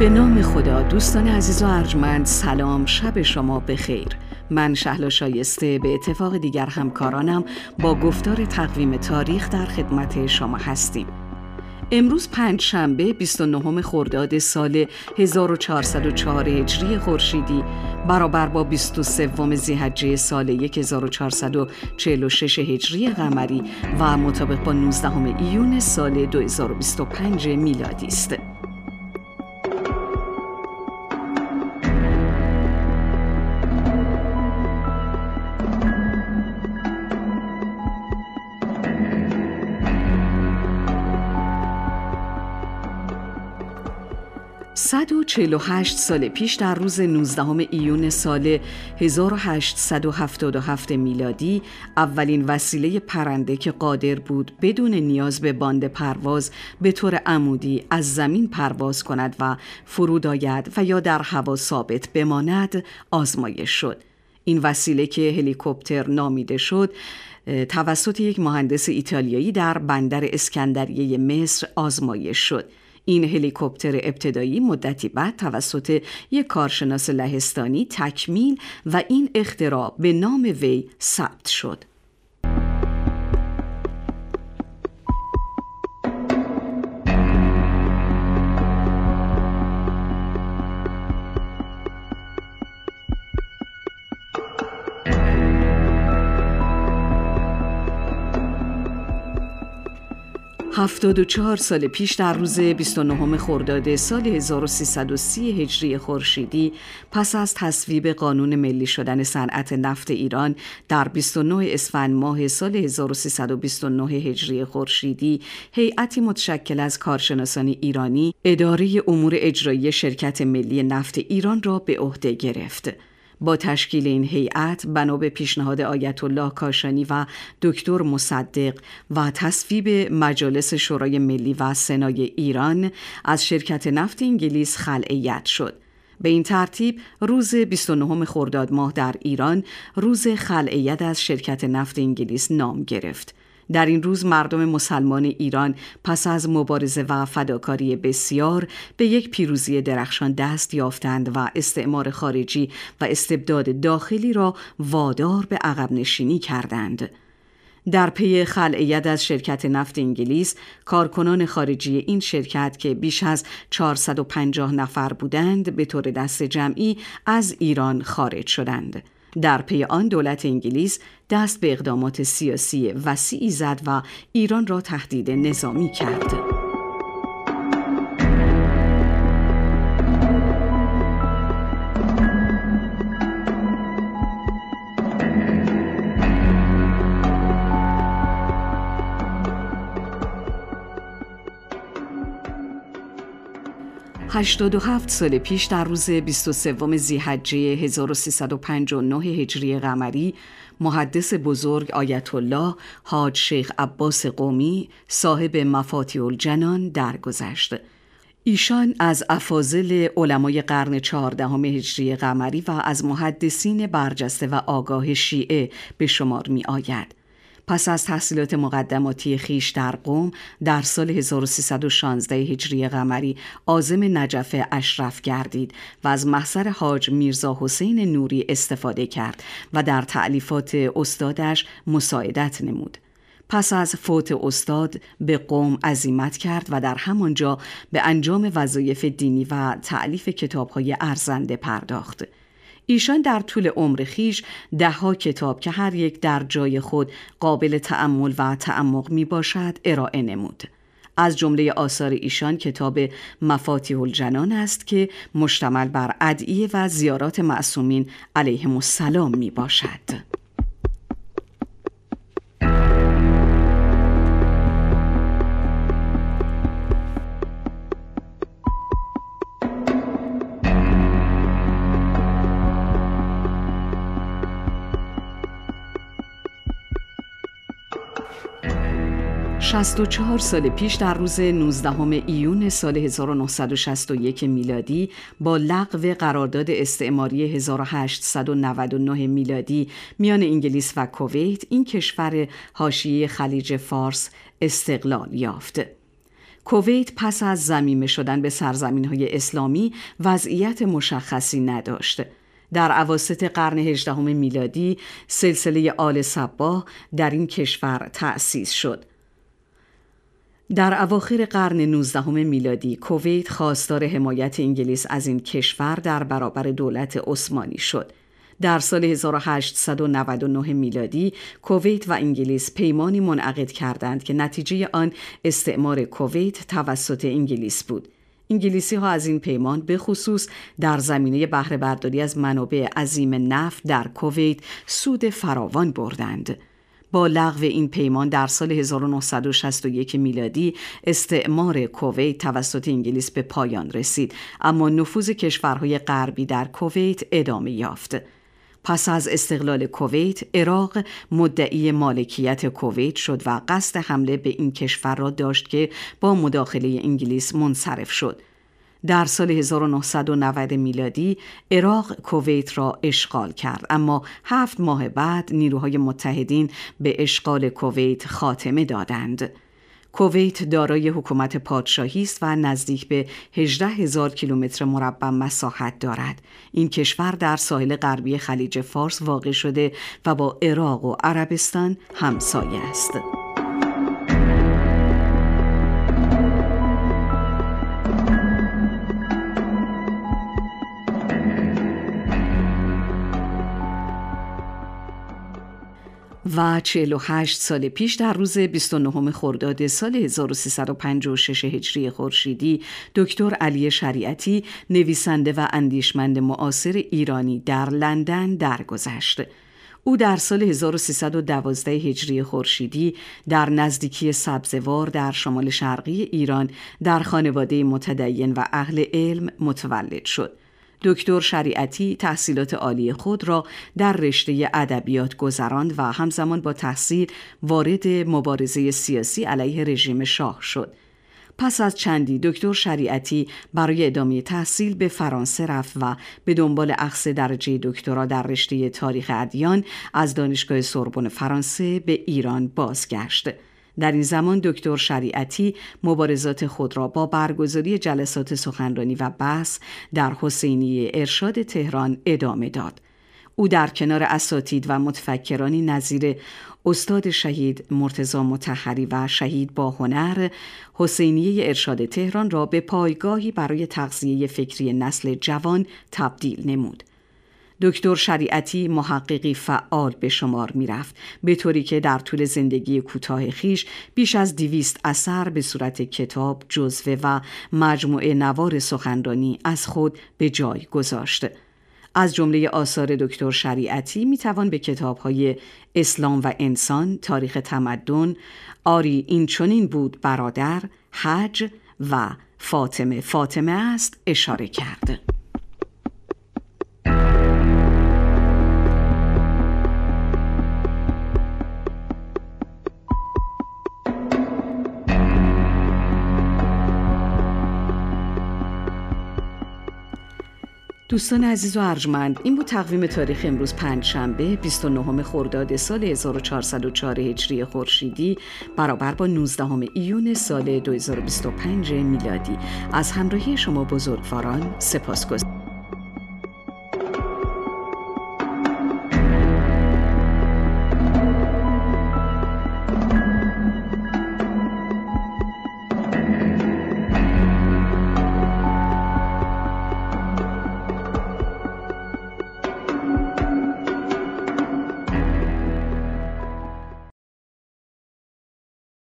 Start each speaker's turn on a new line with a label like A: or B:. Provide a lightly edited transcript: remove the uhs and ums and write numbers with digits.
A: به نام خدا. دوستان عزیز و ارجمند، سلام، شب شما بخیر. من شهلا شایسته به اتفاق دیگر همکارانم با گفتار تقویم تاریخ در خدمت شما هستیم. امروز پنجشنبه 29 خرداد سال 1404 هجری خورشیدی برابر با 23 ذی‌حجه سال 1446 هجری قمری و مطابق با 19 ایون سال 2025 میلادی است. صد و 48 سال پیش در روز 19 ایون سال 1877 میلادی اولین وسیله پرنده که قادر بود بدون نیاز به باند پرواز به طور عمودی از زمین پرواز کند و فرود آید و یا در هوا ثابت بماند آزمایش شد. این وسیله که هلیکوپتر نامیده شد توسط یک مهندس ایتالیایی در بندر اسکندریه مصر آزمایش شد. این هلیکوپتر ابتدایی مدتی بعد توسط یک کارشناس لهستانی تکمیل و این اختراع به نام وی ثبت شد. هفتاد و 4 سال پیش در روز 29 خرداد سال 1330 هجری خورشیدی پس از تصویب قانون ملی شدن صنعت نفت ایران در 29 اسفند ماه سال 1329 هجری خورشیدی، هیئتی متشکل از کارشناسان ایرانی اداره امور اجرایی شرکت ملی نفت ایران را به عهده گرفت. با تشکیل این هیئت بنا به پیشنهاد آیت الله کاشانی و دکتر مصدق و تصویب مجالس شورای ملی و سنای ایران از شرکت نفت انگلیس خلعیت شد. به این ترتیب روز 29 خرداد ماه در ایران روز خلعیت از شرکت نفت انگلیس نام گرفت. در این روز مردم مسلمان ایران پس از مبارزه و فداکاری بسیار به یک پیروزی درخشان دست یافتند و استعمار خارجی و استبداد داخلی را وادار به عقب نشینی کردند. در پی خلعیت از شرکت نفت انگلیس، کارکنان خارجی این شرکت که بیش از 450 نفر بودند به طور دست جمعی از ایران خارج شدند. در پی آن دولت انگلیس دست به اقدامات سیاسی وسیعی زد و ایران را تهدید نظامی کرد. هشتاد و 7 سال پیش در روز 23 ذی‌حجه 1359 هجری قمری محدث بزرگ آیت الله حاج شیخ عباس قمی صاحب مفاتیح الجنان درگذشت. ایشان از افاضل علمای قرن 14 هجری قمری و از محدثین برجسته و آگاه شیعه به شمار می آید. پس از تحصیلات مقدماتی خیش در قم در سال 1316 هجری قمری عازم نجف اشرف گردید و از محضر حاج میرزا حسین نوری استفاده کرد و در تألیفات استادش مساعدت نمود. پس از فوت استاد به قم عزیمت کرد و در همانجا به انجام وظایف دینی و تألیف کتاب‌های ارزنده پرداخت. ایشان در طول عمر خویش 10 کتاب که هر یک در جای خود قابل تأمل و تعمق می باشد ارائه نمود. از جمله آثار ایشان کتاب مفاتیح الجنان است که مشتمل بر ادعیه و زیارات معصومین علیهم السلام می باشد. شصت و 4 سال پیش در روز 19 ایون سال 1961 میلادی با لغو قرارداد استعماری 1899 میلادی میان انگلیس و کویت این کشور حاشیه خلیج فارس استقلال یافت. کویت پس از ضمیمه شدن به سرزمین‌های اسلامی وضعیت مشخصی نداشت. در اواسط قرن 18 میلادی سلسله آل صباح در این کشور تأسیس شد. در اواخر قرن 19 میلادی کویت خواستار حمایت انگلیس از این کشور در برابر دولت عثمانی شد. در سال 1899 میلادی کویت و انگلیس پیمانی منعقد کردند که نتیجه آن استعمار کویت توسط انگلیس بود. انگلیسی ها از این پیمان به خصوص در زمینه بهره برداری از منابع عظیم نفت در کویت سود فراوان بردند. با لغو این پیمان در سال 1961 میلادی استعمار کویت توسط انگلیس به پایان رسید، اما نفوذ کشورهای غربی در کویت ادامه یافت. پس از استقلال کویت، عراق مدعی مالکیت کویت شد و قصد حمله به این کشور را داشت که با مداخله انگلیس منصرف شد. در سال 1990 میلادی عراق کویت را اشغال کرد، اما 7 ماه بعد نیروهای متحدین به اشغال کویت خاتمه دادند. کویت دارای حکومت پادشاهی است و نزدیک به 18,000 کیلومتر مربع مساحت دارد. این کشور در ساحل غربی خلیج فارس واقع شده و با عراق و عربستان همسایه است. و 48 سال پیش در روز 29 خرداد سال 1356 هجری خورشیدی دکتر علی شریعتی، نویسنده و اندیشمند معاصر ایرانی، در لندن درگذشت. او در سال 1312 هجری خورشیدی در نزدیکی سبزوار در شمال شرقی ایران در خانواده متدین و اهل علم متولد شد. دکتر شریعتی تحصیلات عالی خود را در رشته ادبیات گذراند و همزمان با تحصیل وارد مبارزه سیاسی علیه رژیم شاه شد. پس از چندی دکتر شریعتی برای ادامه تحصیل به فرانسه رفت و به دنبال اخذ درجه دکترا در رشته تاریخ ادیان از دانشگاه سوربن فرانسه به ایران بازگشت. در این زمان دکتر شریعتی مبارزات خود را با برگزاری جلسات سخنرانی و بحث در حسینیه ارشاد تهران ادامه داد. او در کنار اساتید و متفکرانی نظیر استاد شهید مرتضی مطهری و شهید با هنر، حسینیه ارشاد تهران را به پایگاهی برای تغذیه فکری نسل جوان تبدیل نمود. دکتر شریعتی محققی فعال به شمار می رفت، به طوری که در طول زندگی کوتاه خیش بیش از 200 اثر به صورت کتاب، جزوه و مجموعه نوار سخنرانی از خود به جای گذاشت. از جمله آثار دکتر شریعتی می توان به کتاب‌های اسلام و انسان، تاریخ تمدن، آری این چنین بود برادر، حج و فاطمه است اشاره کرد. دوستان عزیز و ارجمند، این بود تقویم تاریخ امروز پنجشنبه 29 خرداد سال 1404 هجری خورشیدی برابر با 19 ایون سال 2025 میلادی. از همراهی شما بزرگواران سپاسگزارم.